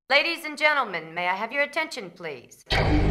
Ladies and gentlemen, may I have your attention, please?